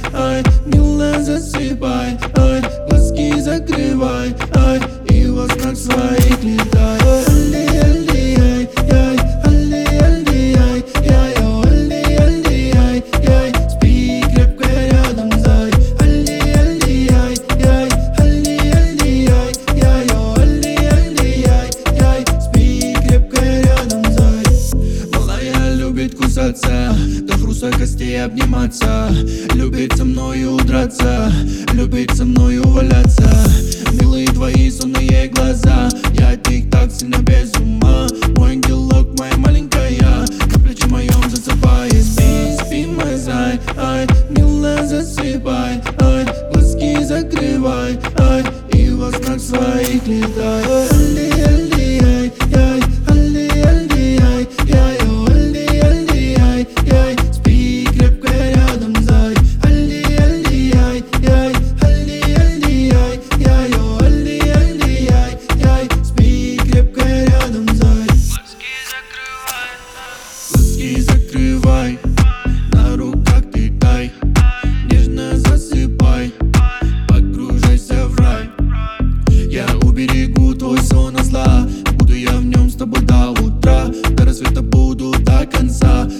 ай, милая, засыпай, ай, глазки закрывай, ай, и во снах своих летай. Алли, алли, ай, яй, алли, алли, ай, яй, алли, алли, ай, яй, спи крепко рядом, зай. Алли, алли, ай, яй, алли, алли, ай, яй, алли, алли, ай, яй, спи крепко рядом, зай. Малая любит кусаться, до хруста костей обниматься, любит со мною драться, любит со мною валяться. Милые твои сонные глаза, я от них так сильно без ума. Мой ангелок, моя маленькая, на плече моем засыпай. Спи, спи, мой зай, ай, милая, засыпай, ай, глазки закрывай, ай, и во снах своих летай. Алли, алли, ай, яй, алли, алли, ай, яй, алли, алли, ай, яй, спи крепко рядом, зай. Алли, алли, ай, яй, алли, алли, ай, яй, алли, алли, ай, яй, спи крепко рядом, зай. Глазки закрывай, на руках ты тай, нежно засыпай, погружайся в рай. Я уберегу твой сон от зла, буду я в нем с тобой до утра, до рассвета буду до конца.